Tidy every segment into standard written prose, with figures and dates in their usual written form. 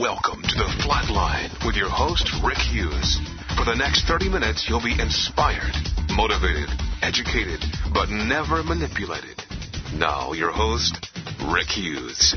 Welcome to The Flatline with your host, Rick Hughes. For the next 30 minutes, you'll be inspired, motivated, educated, but never manipulated. Now, your host, Rick Hughes.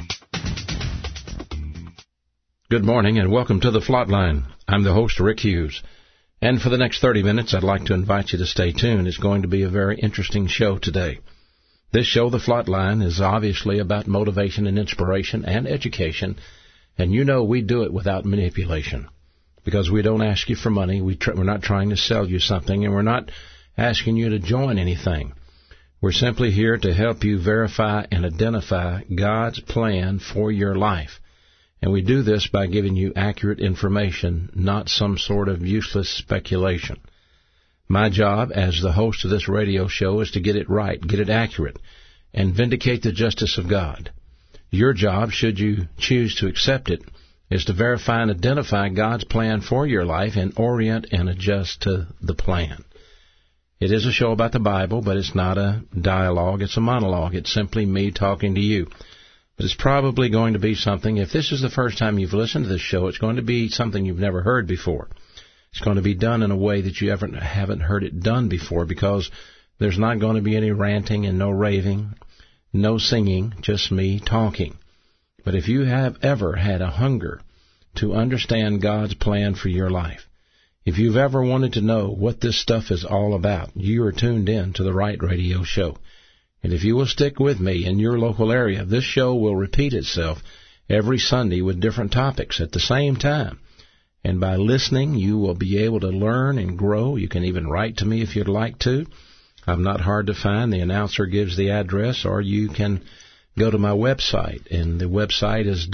Good morning and welcome to The Flatline. I'm the host, Rick Hughes. And for the next 30 minutes, I'd like to invite you to stay tuned. It's going to be a very interesting show today. This show, The Flatline, is obviously about motivation and inspiration and education. And you know we do it without manipulation because we don't ask you for money. We're not trying to sell you something, and we're not asking you to join anything. We're simply here to help you verify and identify God's plan for your life. And we do this by giving you accurate information, not some sort of useless speculation. My job as the host of this radio show is to get it right, get it accurate, and vindicate the justice of God. Your job, should you choose to accept it, is to verify and identify God's plan for your life and orient and adjust to the plan. It is a show about the Bible, but it's not a dialogue, it's a monologue. It's simply me talking to you. But it's probably going to be something, if this is the first time you've listened to this show, it's going to be something you've never heard before. It's going to be done in a way that you haven't heard it done before, because there's not going to be any ranting and no raving, no singing, just me talking. But if you have ever had a hunger to understand God's plan for your life, if you've ever wanted to know what this stuff is all about, you are tuned in to the right radio show. And if you will stick with me in your local area, this show will repeat itself every Sunday with different topics at the same time. And by listening, you will be able to learn and grow. You can even write to me if you'd like to. I'm not hard to find. The announcer gives the address, or you can go to my website. And the website is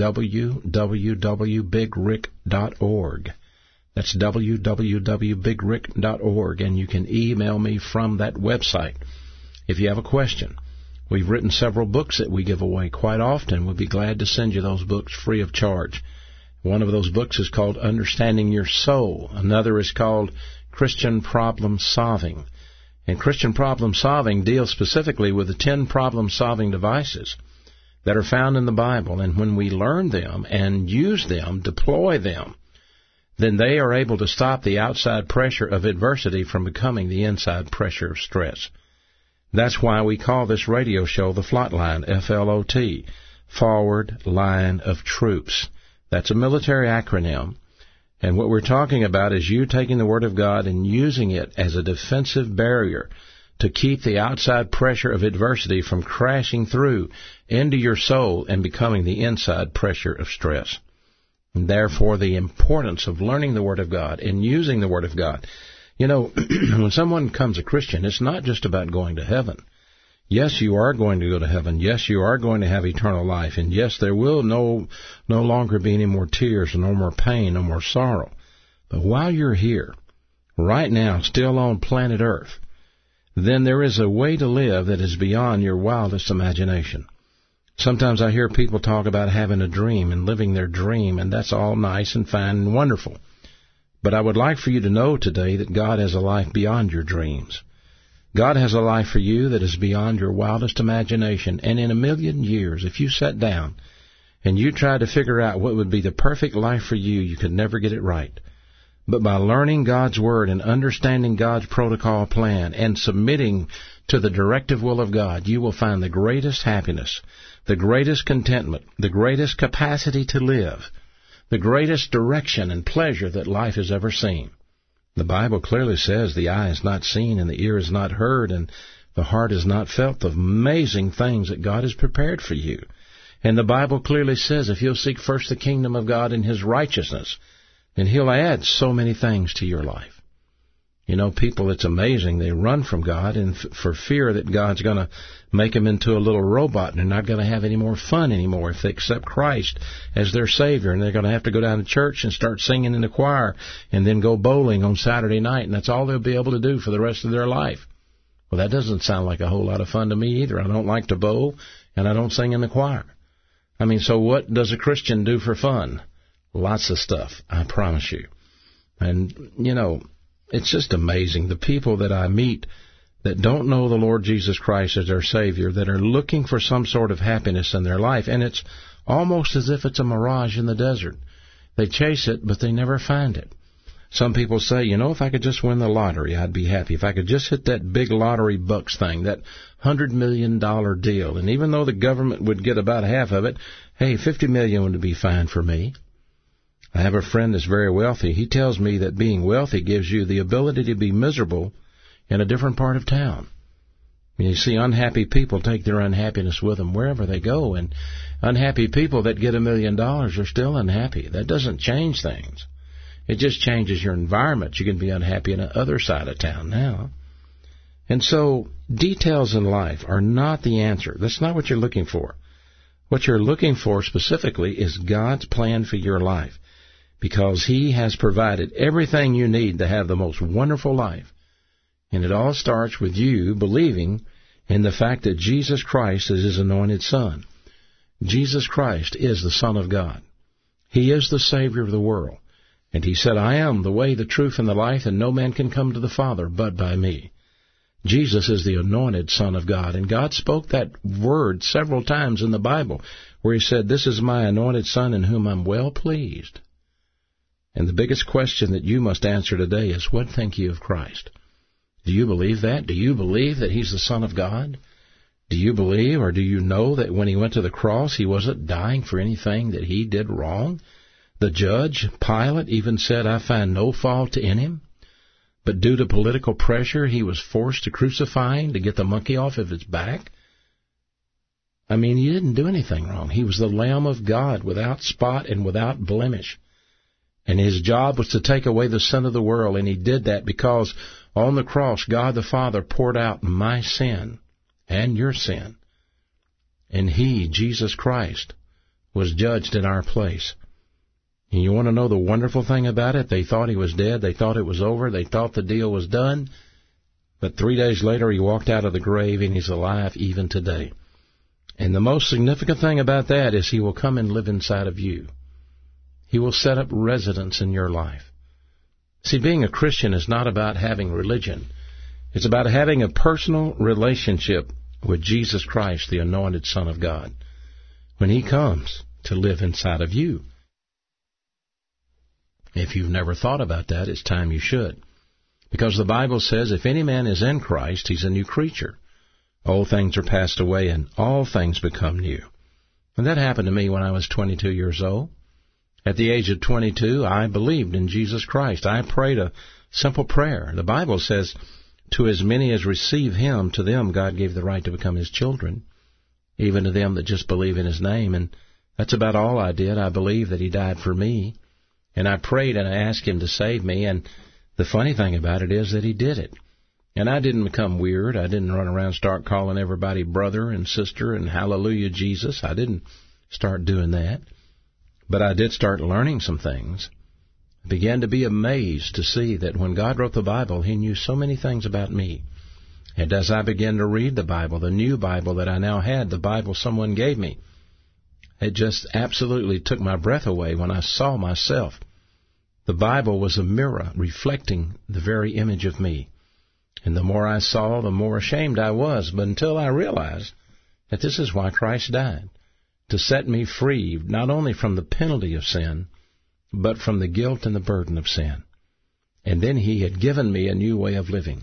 www.bigrick.org. That's www.bigrick.org. And you can email me from that website if you have a question. We've written several books that we give away quite often. We'll be glad to send you those books free of charge. One of those books is called Understanding Your Soul. Another is called Christian Problem Solving. And Christian Problem Solving deals specifically with the 10 problem-solving devices that are found in the Bible. And when we learn them and use them, deploy them, then they are able to stop the outside pressure of adversity from becoming the inside pressure of stress. That's why we call this radio show The Flatline, F-L-O-T, Forward Line of Troops. That's a military acronym. And what we're talking about is you taking the Word of God and using it as a defensive barrier to keep the outside pressure of adversity from crashing through into your soul and becoming the inside pressure of stress. And therefore, the importance of learning the Word of God and using the Word of God. You know, when someone becomes a Christian, it's not just about going to heaven. Yes, you are going to go to heaven. Yes, you are going to have eternal life. And yes, there will no longer be any more tears, no more pain, no more sorrow. But while you're here, right now, still on planet Earth, then there is a way to live that is beyond your wildest imagination. Sometimes I hear people talk about having a dream and living their dream, and that's all nice and fine and wonderful. But I would like for you to know today that God has a life beyond your dreams. God has a life for you that is beyond your wildest imagination. And in a million years, if you sat down and you tried to figure out what would be the perfect life for you, you could never get it right. But by learning God's Word and understanding God's protocol plan and submitting to the directive will of God, you will find the greatest happiness, the greatest contentment, the greatest capacity to live, the greatest direction and pleasure that life has ever seen. The Bible clearly says the eye is not seen and the ear is not heard and the heart has not felt the amazing things that God has prepared for you. And the Bible clearly says if you'll seek first the kingdom of God and His righteousness, then He'll add so many things to your life. You know, people, it's amazing. They run from God and for fear that God's going to make them into a little robot and they're not going to have any more fun anymore if they accept Christ as their Savior. And they're going to have to go down to church and start singing in the choir and then go bowling on Saturday night. And that's all they'll be able to do for the rest of their life. Well, that doesn't sound like a whole lot of fun to me either. I don't like to bowl and I don't sing in the choir. I mean, so what does a Christian do for fun? Lots of stuff, I promise you. And, you know, it's just amazing. The people that I meet that don't know the Lord Jesus Christ as their Savior, that are looking for some sort of happiness in their life, and it's almost as if it's a mirage in the desert. They chase it, but they never find it. Some people say, if I could just win the lottery, I'd be happy. If I could just hit that big lottery bucks thing, that $100 million deal, and even though the government would get about half of it, hey, $50 million would be fine for me. I have a friend that's very wealthy. He tells me that being wealthy gives you the ability to be miserable in a different part of town. You see, unhappy people take their unhappiness with them wherever they go, and unhappy people that get $1 million are still unhappy. That doesn't change things. It just changes your environment. You can be unhappy in the other side of town now. And so details in life are not the answer. That's not what you're looking for. What you're looking for specifically is God's plan for your life, because He has provided everything you need to have the most wonderful life. And it all starts with you believing in the fact that Jesus Christ is His anointed Son. Jesus Christ is the Son of God. He is the Savior of the world. And He said, I am the way, the truth, and the life, and no man can come to the Father but by me. Jesus is the anointed Son of God. And God spoke that word several times in the Bible, where He said, this is my anointed Son in whom I'm well pleased. And the biggest question that you must answer today is, what think you of Christ? Do you believe that? Do you believe that He's the Son of God? Do you believe, or do you know that when He went to the cross, He wasn't dying for anything that He did wrong? The judge, Pilate, even said, I find no fault in Him. But due to political pressure, He was forced to crucify Him to get the monkey off of His back. I mean, He didn't do anything wrong. He was the Lamb of God without spot and without blemish. And His job was to take away the sin of the world, and He did that because on the cross, God the Father poured out my sin and your sin. And He, Jesus Christ, was judged in our place. And you want to know the wonderful thing about it? They thought He was dead. They thought it was over. They thought the deal was done. But 3 days later, He walked out of the grave, and He's alive even today. And the most significant thing about that is He will come and live inside of you. He will set up residence in your life. See, being a Christian is not about having religion. It's about having a personal relationship with Jesus Christ, the anointed Son of God, when He comes to live inside of you. If you've never thought about that, it's time you should. Because the Bible says, if any man is in Christ, he's a new creature. Old things are passed away, and all things become new. And that happened to me when I was 22 years old. At the age of 22, I believed in Jesus Christ. I prayed a simple prayer. The Bible says, to as many as receive Him, to them God gave the right to become His children, even to them that just believe in His name. And that's about all I did. I believed that He died for me. And I prayed and I asked Him to save me. And the funny thing about it is that He did it. And I didn't become weird. I didn't run around and start calling everybody brother and sister and hallelujah Jesus. I didn't start doing that. But I did start learning some things. I began to be amazed to see that when God wrote the Bible, He knew so many things about me. And as I began to read the Bible, the new Bible that I now had, the Bible someone gave me, it just absolutely took my breath away when I saw myself. The Bible was a mirror reflecting the very image of me. And the more I saw, the more ashamed I was. But until I realized that this is why Christ died, to set me free not only from the penalty of sin, but from the guilt and the burden of sin. And then He had given me a new way of living.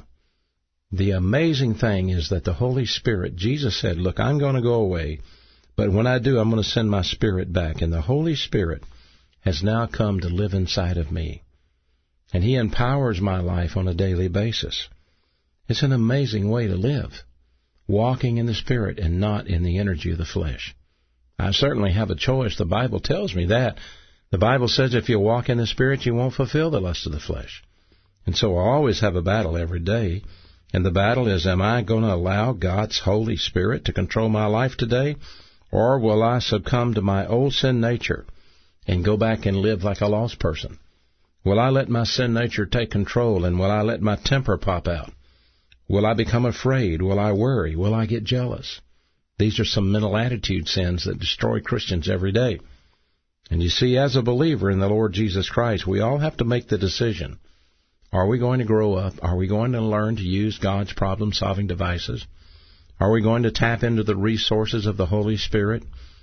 The amazing thing is that the Holy Spirit, Jesus said, look, I'm going to go away, but when I do, I'm going to send my Spirit back. And the Holy Spirit has now come to live inside of me. And He empowers my life on a daily basis. It's an amazing way to live, walking in the Spirit and not in the energy of the flesh. I certainly have a choice. The Bible tells me that. The Bible says if you walk in the Spirit, you won't fulfill the lust of the flesh. And so I always have a battle every day. And the battle is, am I going to allow God's Holy Spirit to control my life today? Or will I succumb to my old sin nature and go back and live like a lost person? Will I let my sin nature take control, and will I let my temper pop out? Will I become afraid? Will I worry? Will I get jealous? These are some mental attitude sins that destroy Christians every day. And you see, as a believer in the Lord Jesus Christ, we all have to make the decision. Are we going to grow up? Are we going to learn to use God's problem-solving devices? Are we going to tap into the resources of the Holy Spirit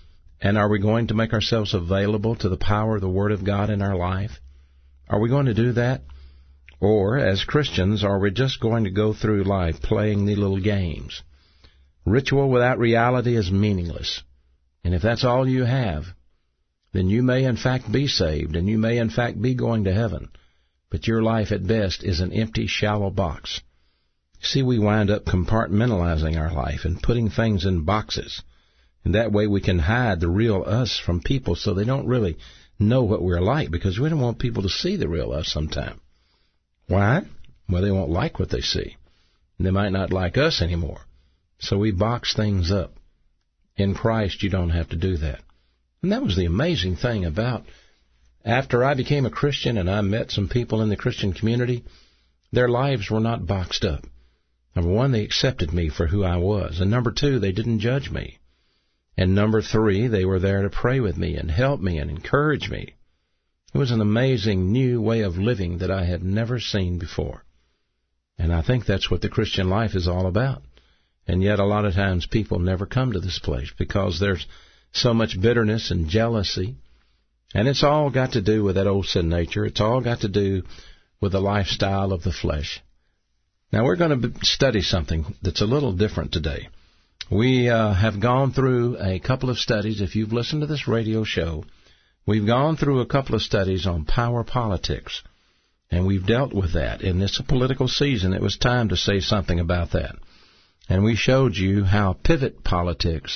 And are we going to make ourselves available to the power of the Word of God in our life? Are we going to do that? Or, as Christians, are we just going to go through life playing the little games? Ritual without reality is meaningless. And if that's all you have, then you may in fact be saved, and you may in fact be going to heaven. But your life at best is an empty, shallow box. See, we wind up compartmentalizing our life and putting things in boxes. And that way we can hide the real us from people so they don't really know what we're like, because we don't want people to see the real us sometime. Why? Well, they won't like what they see. They might not like us anymore. So we box things up. In Christ, you don't have to do that. And that was the amazing thing about after I became a Christian and I met some people in the Christian community, their lives were not boxed up. Number one, they accepted me for who I was. And number two, they didn't judge me. And number three, they were there to pray with me and help me and encourage me. It was an amazing new way of living that I had never seen before. And I think that's what the Christian life is all about. And yet a lot of times people never come to this place because there's so much bitterness and jealousy. And it's all got to do with that old sin nature. It's all got to do with the lifestyle of the flesh. Now we're going to study something that's a little different today. We have gone through a couple of studies. If you've listened to this radio show, we've gone through a couple of studies on power politics. And we've dealt with that. In this political season, it was time to say something about that. And we showed you how pivot politics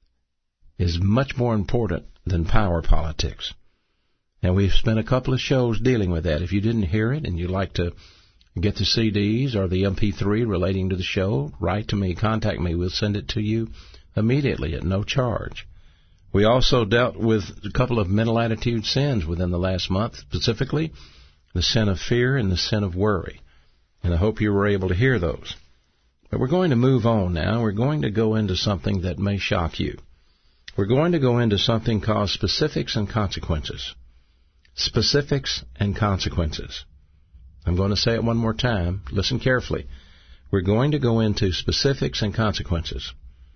is much more important than power politics. And we've spent a couple of shows dealing with that. If you didn't hear it and you'd like to get the CDs or the MP3 relating to the show, write to me, contact me. We'll send it to you immediately at no charge. We also dealt with a couple of mental attitude sins within the last month, specifically the sin of fear and the sin of worry. And I hope you were able to hear those. But we're going to move on now. We're going to go into something that may shock you. We're going to go into something called specifics and consequences. Specifics and consequences. I'm going to say it one more time. Listen carefully. We're going to go into specifics and consequences.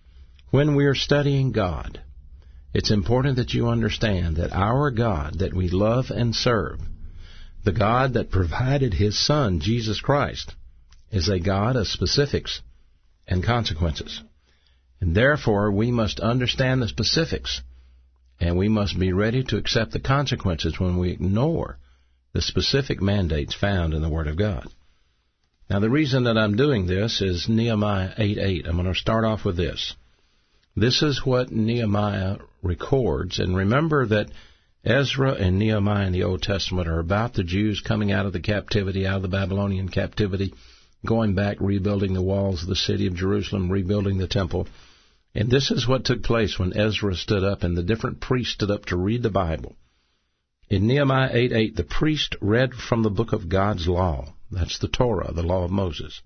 When we are studying God, it's important that you understand that our God that we love and serve, the God that provided His Son, Jesus Christ, is a God of specifics and consequences. And therefore, we must understand the specifics, and we must be ready to accept the consequences when we ignore the specific mandates found in the Word of God. Now, the reason that I'm doing this is Nehemiah 8:8. I'm going to start off with this. This is what Nehemiah records. And remember that Ezra and Nehemiah in the Old Testament are about the Jews coming out of the captivity, out of the Babylonian captivity, going back, rebuilding the walls of the city of Jerusalem, rebuilding the temple. And this is what took place when Ezra stood up and the different priests stood up to read the Bible. In Nehemiah 8:8, the priest read from the book of God's law. That's the Torah, the law of Moses.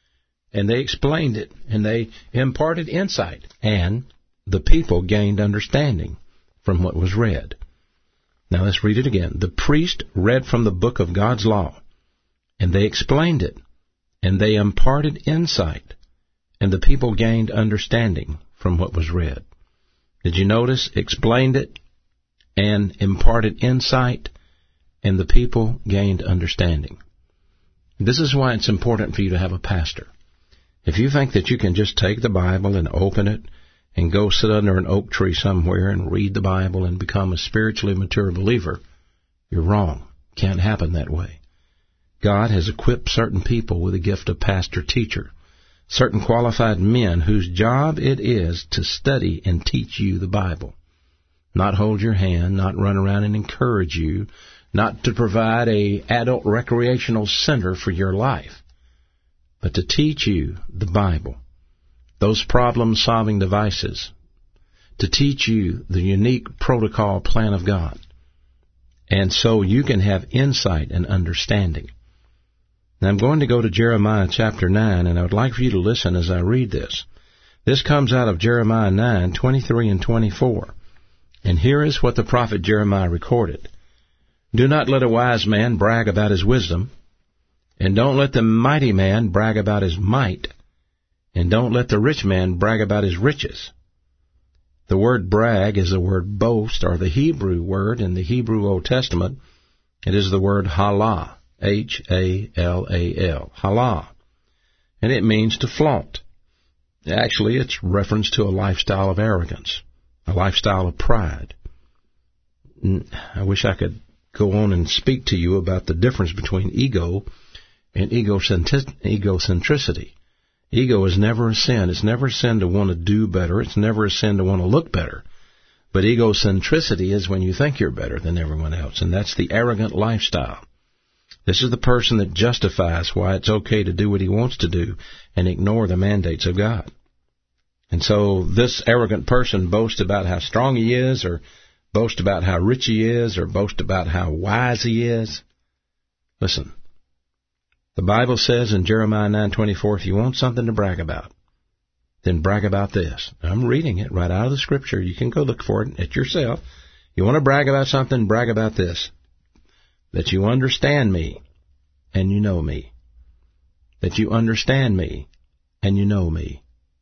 And they explained it, and they imparted insight, and the people gained understanding from what was read. Now let's read it again. The priest read from the book of God's law, and they explained it, and they imparted insight, and the people gained understanding from what was read. Did you notice? Explained it, and imparted insight, and the people gained understanding. This is why it's important for you to have a pastor. If you think that you can just take the Bible and open it and go sit under an oak tree somewhere and read the Bible and become a spiritually mature believer, you're wrong. It can't happen that way. God has equipped certain people with the gift of pastor-teacher, certain qualified men whose job it is to study and teach you the Bible. Not hold your hand, not run around and encourage you, not to provide a adult recreational center for your life, but to teach you the Bible, those problem-solving devices, to teach you the unique protocol plan of God, and so you can have insight and understanding. Now I'm going to go to Jeremiah chapter 9, and I would like for you to listen as I read this. This comes out of Jeremiah 9:23 and 24. And here is what the prophet Jeremiah recorded. Do not let a wise man brag about his wisdom, and don't let the mighty man brag about his might, and don't let the rich man brag about his riches. The word brag is the word boast, or the Hebrew word in the Hebrew Old Testament. It is the word halal, H-A-L-A-L, halal. And it means to flaunt. Actually, it's reference to a lifestyle of arrogance, a lifestyle of pride. I wish I could go on and speak to you about the difference between ego and egocentricity. Ego is never a sin. It's never a sin to want to do better. It's never a sin to want to look better. But egocentricity is when you think you're better than everyone else, and that's the arrogant lifestyle. This is the person that justifies why it's okay to do what he wants to do and ignore the mandates of God. And so this arrogant person boasts about how strong he is, or boasts about how rich he is, or boasts about how wise he is. Listen, the Bible says in Jeremiah 9:24, if you want something to brag about, then brag about this. I'm reading it right out of the Scripture. You can go look for it at yourself. You want to brag about something, brag about this. That you understand me, and you know me. That you understand me, and you know me.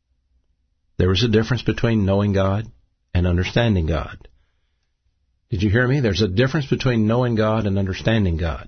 There is a difference between knowing God and understanding God. Did you hear me? There's a difference between knowing God and understanding God.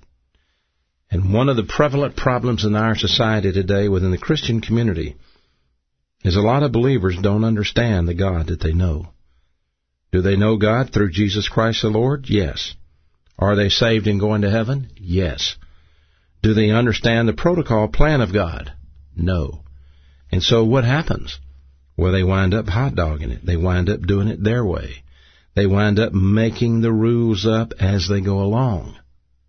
And one of the prevalent problems in our society today within the Christian community is a lot of believers don't understand the God that they know. Do they know God through Jesus Christ the Lord? Yes. Are they saved and going to heaven? Yes. Do they understand the protocol plan of God? No. And so what happens? Well, they wind up hot-dogging it. They wind up doing it their way. They wind up making the rules up as they go along.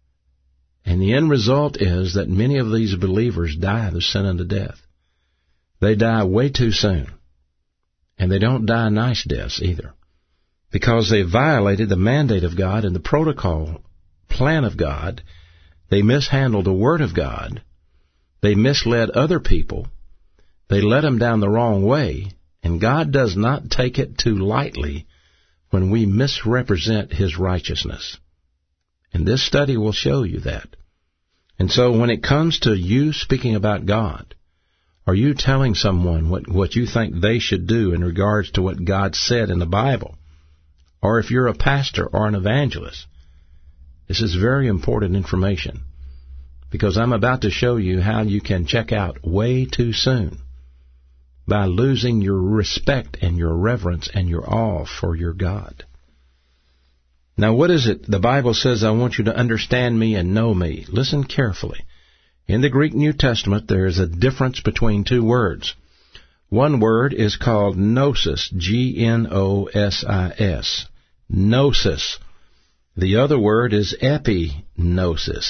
And the end result is that many of these believers die the sin unto death. They die way too soon. And they don't die nice deaths either. Because they violated the mandate of God and the protocol plan of God. They mishandled the Word of God. They misled other people. They led them down the wrong way. And God does not take it too lightly when we misrepresent His righteousness. And this study will show you that. And so when it comes to you speaking about God, are you telling someone what you think they should do in regards to what God said in the Bible? Or if you're a pastor or an evangelist, this is very important information, because I'm about to show you how you can check out way too soon by losing your respect and your reverence and your awe for your God. Now, what is it? The Bible says, I want you to understand me and know me. Listen carefully. In the Greek New Testament, there is a difference between two words. One word is called gnosis, G-N-O-S-I-S, gnosis. The other word is epignosis,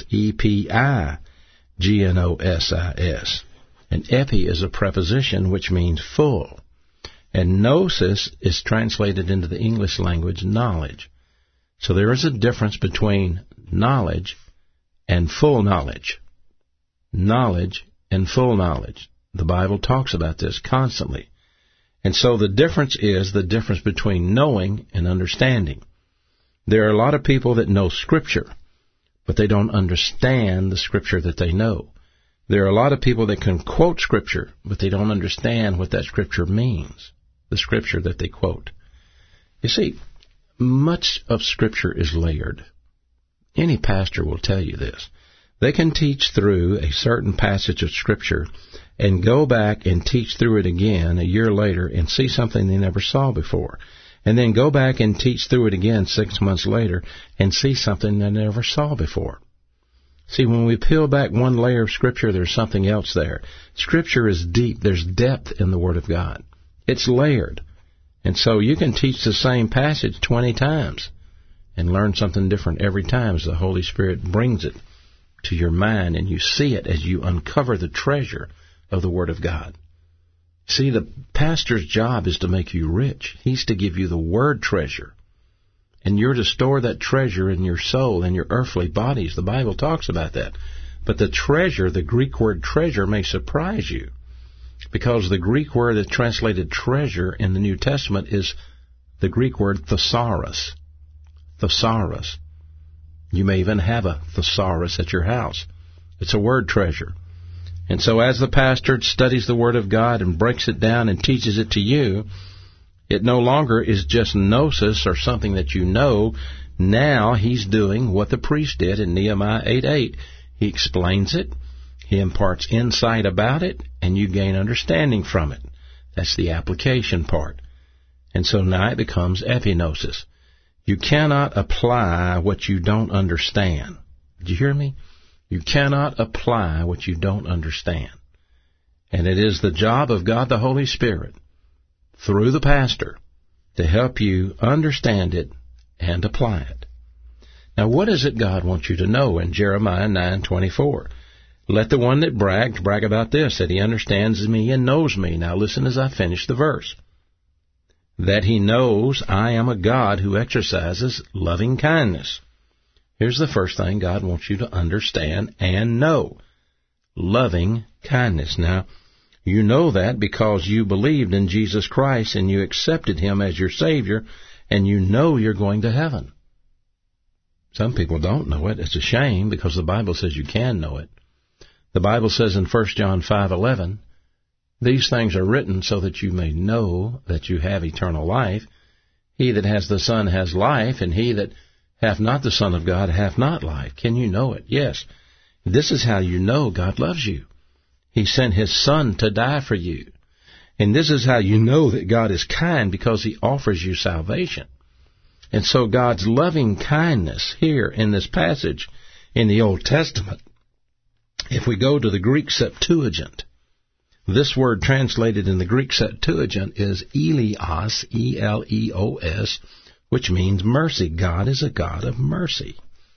E-P-I-G-N-O-S-I-S. And epi is a preposition which means full. And gnosis is translated into the English language knowledge. So there is a difference between knowledge and full knowledge. Knowledge and full knowledge. The Bible talks about this constantly. And so the difference is the difference between knowing and understanding. There are a lot of people that know Scripture, but they don't understand the Scripture that they know. There are a lot of people that can quote Scripture, but they don't understand what that Scripture means, the Scripture that they quote. You see, much of Scripture is layered. Any pastor will tell you this. They can teach through a certain passage of Scripture and go back and teach through it again a year later and see something they never saw before. And then go back and teach through it again 6 months later and see something they never saw before. See, when we peel back one layer of Scripture, there's something else there. Scripture is deep. There's depth in the Word of God. It's layered. And so you can teach the same passage 20 times and learn something different every time as the Holy Spirit brings it to your mind and you see it as you uncover the treasure of the Word of God. See, the pastor's job is to make you rich. He's to give you the Word treasure. And you're to store that treasure in your soul and your earthly bodies. The Bible talks about that. But the treasure, the Greek word treasure, may surprise you. Because the Greek word that's translated treasure in the New Testament is the Greek word thesaurus. Thesaurus. You may even have a thesaurus at your house. It's a word treasure. And so as the pastor studies the Word of God and breaks it down and teaches it to you, It no longer is just gnosis or something that you know. Now he's doing what the priest did in Nehemiah 8:8. He explains it, he imparts insight about it, and you gain understanding from it. That's the application part. And so now it becomes epignosis. You cannot apply what you don't understand. Did you hear me? You cannot apply what you don't understand. And it is the job of God the Holy Spirit, through the pastor, to help you understand it and apply it. Now, what is it God wants you to know in Jeremiah 9:24? Let the one that brags brag about this, that he understands me and knows me. Now listen as I finish the verse. That he knows I am a God who exercises loving kindness. Here's the first thing God wants you to understand and know. Loving kindness. Now, you know that because you believed in Jesus Christ and you accepted him as your Savior, and you know you're going to heaven. Some people don't know it. It's a shame because the Bible says you can know it. The Bible says in 1 John 5:11, these things are written so that you may know that you have eternal life. He that has the Son has life, and he that hath not the Son of God hath not life. Can you know it? Yes. This is how you know God loves you. He sent his Son to die for you. And this is how you know that God is kind, because he offers you salvation. And so God's loving kindness here in this passage in the Old Testament, if we go to the Greek Septuagint, this word translated in the Greek Septuagint is Eleos, E-L-E-O-S, which means mercy. God is a God of mercy.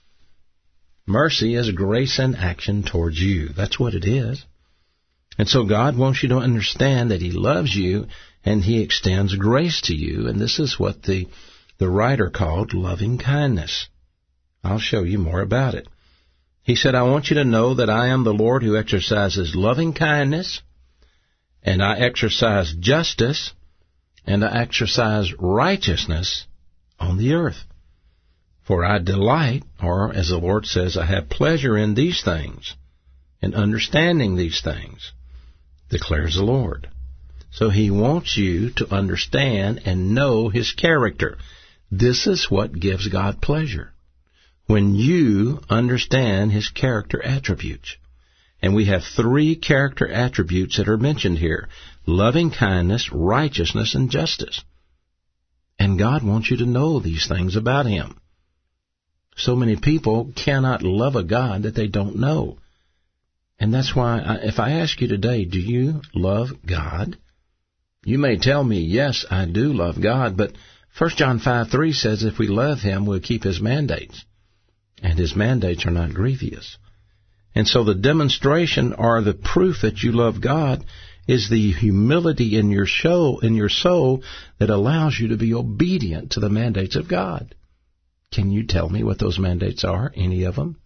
Mercy is grace in action towards you. That's what it is. And so God wants you to understand that he loves you and he extends grace to you. And this is what the writer called loving kindness. I'll show you more about it. He said, I want you to know that I am the Lord who exercises loving kindness, and I exercise justice, and I exercise righteousness on the earth. For I delight, or as the Lord says, I have pleasure in these things, in understanding these things, declares the Lord. So he wants you to understand and know his character. This is what gives God pleasure, when you understand his character attributes. And we have 3 character attributes that are mentioned here: loving kindness, righteousness, and justice. And God wants you to know these things about him. So many people cannot love a God that they don't know. And that's why, if I ask you today, do you love God? You may tell me, yes, I do love God, but 1 John 5:3 says if we love him, we'll keep his mandates. And his mandates are not grievous. And so the demonstration or the proof that you love God is the humility in your soul that allows you to be obedient to the mandates of God. Can you tell me what those mandates are, any of them?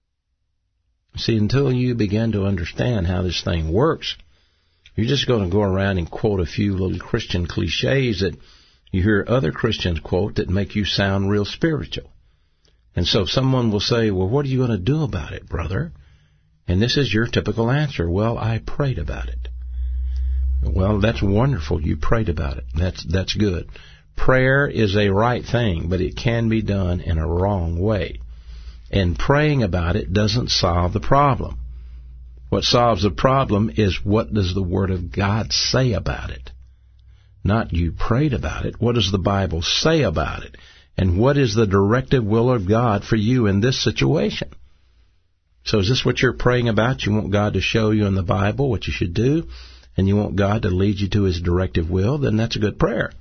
See, until you begin to understand how this thing works, you're just going to go around and quote a few little Christian cliches that you hear other Christians quote that make you sound real spiritual. And so someone will say, well, what are you going to do about it, brother? And this is your typical answer. Well, I prayed about it. Well, that's wonderful. You prayed about it. That's good. Prayer is a right thing, but it can be done in a wrong way. And praying about it doesn't solve the problem. What solves the problem is, what does the Word of God say about it? Not you prayed about it. What does the Bible say about it? And what is the directive will of God for you in this situation? So is this what you're praying about? You want God to show you in the Bible what you should do, and you want God to lead you to his directive will? Then that's a good prayer.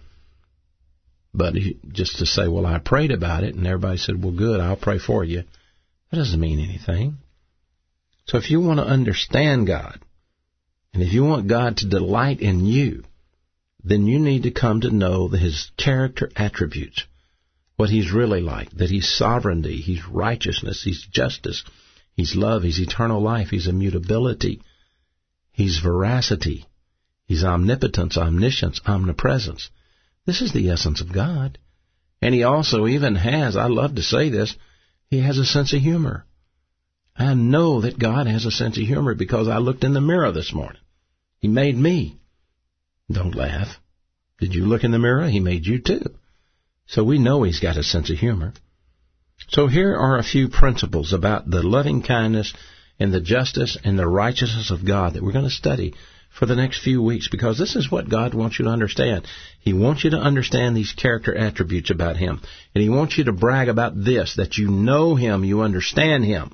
But just to say, well, I prayed about it, and everybody said, well, good, I'll pray for you, that doesn't mean anything. So if you want to understand God, and if you want God to delight in you, then you need to come to know his character attributes, what he's really like, that he's sovereignty, he's righteousness, he's justice, he's love, he's eternal life, he's immutability, he's veracity, he's omnipotence, omniscience, omnipresence. This is the essence of God. And he also even has, I love to say this, he has a sense of humor. I know that God has a sense of humor because I looked in the mirror this morning. He made me. Don't laugh. Did you look in the mirror? He made you too. So we know He's got a sense of humor. So here are a few principles about the loving kindness and the justice and the righteousness of God that we're going to study for the next few weeks, because this is what God wants you to understand. He wants you to understand these character attributes about Him. And He wants you to brag about this, that you know Him, you understand Him.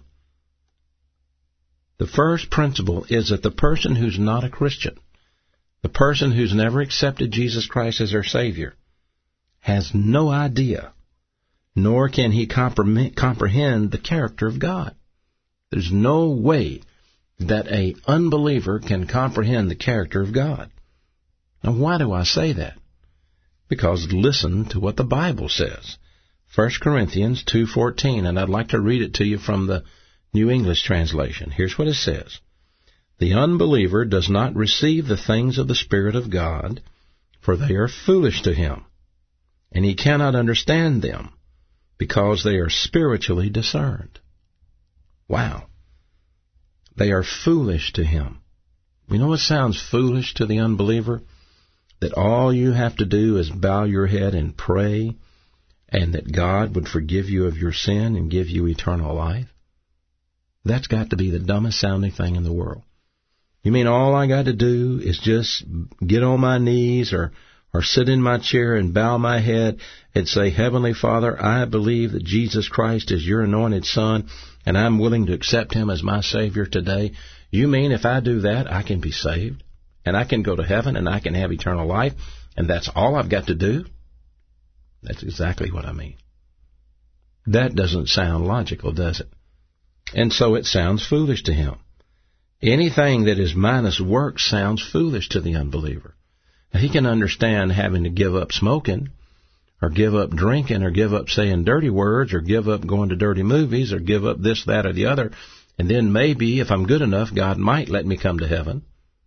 The first principle is that the person who's not a Christian, the person who's never accepted Jesus Christ as their Savior, has no idea, nor can he comprehend the character of God. There's no way that an unbeliever can comprehend the character of God. Now, why do I say that? Because listen to what the Bible says. 1 Corinthians 2:14, and I'd like to read it to you from the New English Translation. Here's what it says. The unbeliever does not receive the things of the Spirit of God, for they are foolish to him, and he cannot understand them, because they are spiritually discerned. Wow. They are foolish to him. You know what sounds foolish to the unbeliever? That all you have to do is bow your head and pray, and that God would forgive you of your sin and give you eternal life. That's got to be the dumbest sounding thing in the world. You mean all I got to do is just get on my knees or sit in my chair and bow my head and say, Heavenly Father, I believe that Jesus Christ is your anointed Son, and I'm willing to accept Him as my Savior today. You mean if I do that, I can be saved, and I can go to heaven, and I can have eternal life, and that's all I've got to do? That's exactly what I mean. That doesn't sound logical, does it? And so it sounds foolish to him. Anything that is minus works sounds foolish to the unbeliever. Now, he can understand having to give up smoking, or give up drinking, or give up saying dirty words, or give up going to dirty movies, or give up this, that, or the other, and then maybe, if I'm good enough, God might let me come to heaven.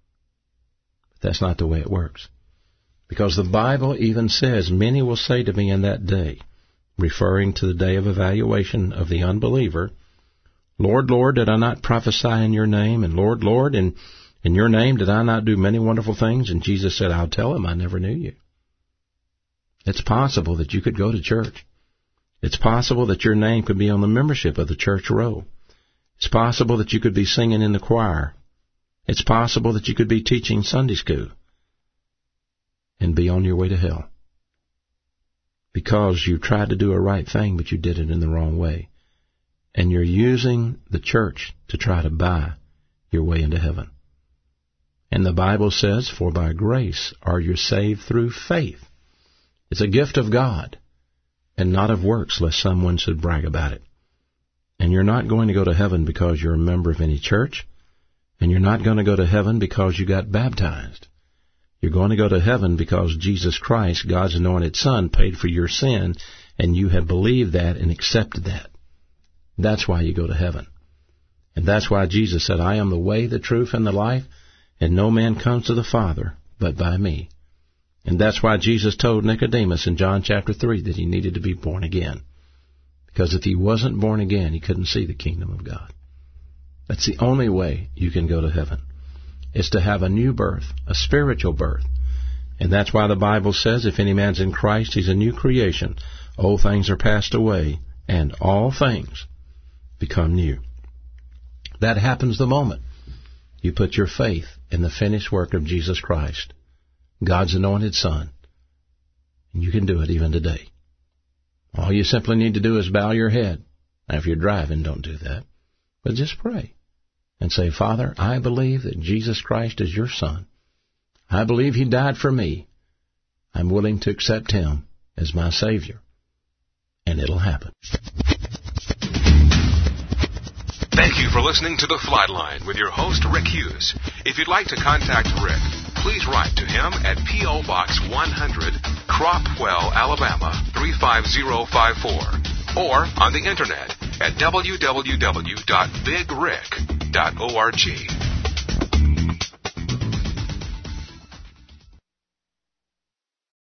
But that's not the way it works. Because the Bible even says, many will say to me in that day, referring to the day of evaluation of the unbeliever, Lord, Lord, did I not prophesy in your name? And Lord, Lord, in your name did I not do many wonderful things? And Jesus said, I'll tell him I never knew you. It's possible that you could go to church. It's possible that your name could be on the membership of the church roll. It's possible that you could be singing in the choir. It's possible that you could be teaching Sunday school and be on your way to hell because you tried to do a right thing, but you did it in the wrong way. And you're using the church to try to buy your way into heaven. And the Bible says, for by grace are you saved through faith. It's a gift of God, and not of works, lest someone should brag about it. And you're not going to go to heaven because you're a member of any church, and you're not going to go to heaven because you got baptized. You're going to go to heaven because Jesus Christ, God's anointed Son, paid for your sin, and you have believed that and accepted that. That's why you go to heaven. And that's why Jesus said, I am the way, the truth, and the life, and no man comes to the Father but by me. And that's why Jesus told Nicodemus in John chapter 3 that he needed to be born again. Because if he wasn't born again, he couldn't see the kingdom of God. That's the only way you can go to heaven. It's to have a new birth, a spiritual birth. And that's why the Bible says, if any man's in Christ, he's a new creation. Old things are passed away, and all things become new. That happens the moment you put your faith in the finished work of Jesus Christ, God's anointed Son. And you can do it even today. All you simply need to do is bow your head. Now, if you're driving, don't do that. But just pray and say, Father, I believe that Jesus Christ is your Son. I believe He died for me. I'm willing to accept Him as my Savior. And it'll happen. Thank you for listening to The Flightline with your host, Rick Hughes. If you'd like to contact Rick, please write to him at P.O. Box 100, Cropwell, Alabama, 35054, or on the Internet at www.bigrick.org.